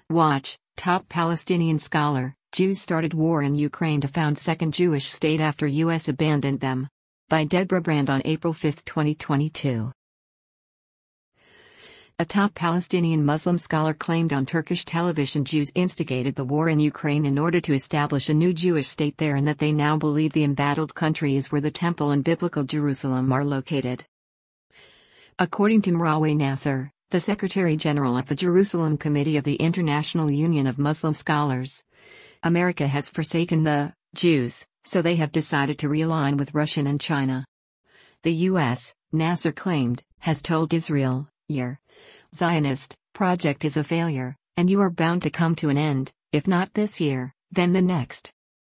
Watch, top Palestinian scholar, Jews started war in Ukraine to found second Jewish state after U.S. abandoned them. By Deborah Brand on April 5, 2022. A top Palestinian Muslim scholar claimed on Turkish television Jews instigated the war in Ukraine in order to establish a new Jewish state there and that they now believe the embattled country is where the Temple and biblical Jerusalem are located. According to Merawi Nasser, the Secretary General of the Jerusalem Committee of the International Union of Muslim Scholars, America has forsaken the Jews, so they have decided to realign with Russia and China. The U.S., Nasser claimed, has told Israel, your Zionist project is a failure, and you are bound to come to an end, if not this year, then the next.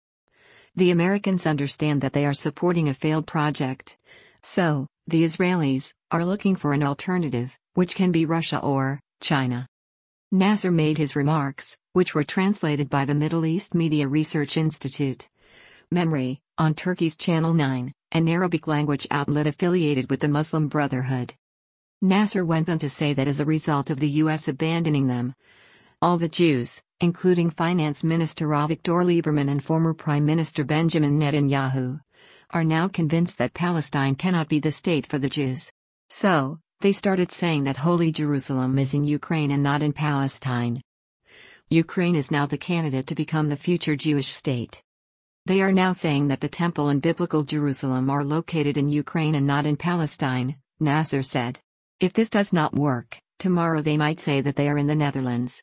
The Americans understand that they are supporting a failed project. So, the Israelis are looking for an alternative, which can be Russia or China. Nasser made his remarks, which were translated by the Middle East Media Research Institute, MEMRI, on Turkey's Channel 9, an Arabic-language outlet affiliated with the Muslim Brotherhood. Nasser went on to say that as a result of the U.S. abandoning them, all the Jews, including Finance Minister Avigdor Lieberman and former Prime Minister Benjamin Netanyahu, are now convinced that Palestine cannot be the state for the Jews. So, they started saying that Holy Jerusalem is in Ukraine and not in Palestine. Ukraine is now the candidate to become the future Jewish state. They are now saying that the Temple and biblical Jerusalem are located in Ukraine and not in Palestine, Nasser said. If this does not work, tomorrow they might say that they are in the Netherlands.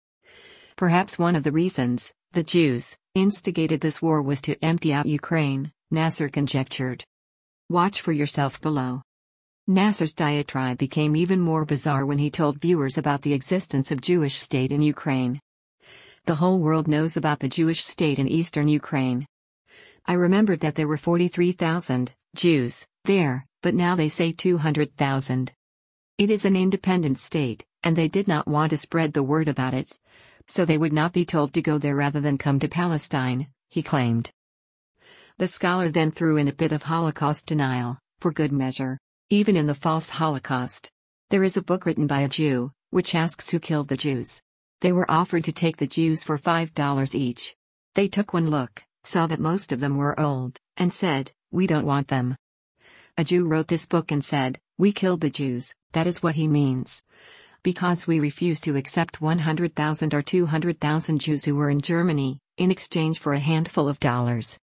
Perhaps one of the reasons the Jews instigated this war was to empty out Ukraine, Nasser conjectured. Watch for yourself below. Nasser's diatribe became even more bizarre when he told viewers about the existence of Jewish state in Ukraine. The whole world knows about the Jewish state in eastern Ukraine. I remembered that there were 43,000 Jews there, but now they say 200,000. It is an independent state, and they did not want to spread the word about it, so they would not be told to go there rather than come to Palestine, he claimed. The scholar then threw in a bit of Holocaust denial, for good measure. Even in the false Holocaust, there is a book written by a Jew, which asks who killed the Jews. They were offered to take the Jews for $5 each. They took one look, saw that most of them were old, and said, "We don't want them." A Jew wrote this book and said, "We killed the Jews, that is what he means. Because we refuse to accept 100,000 or 200,000 Jews who were in Germany, in exchange for a handful of dollars."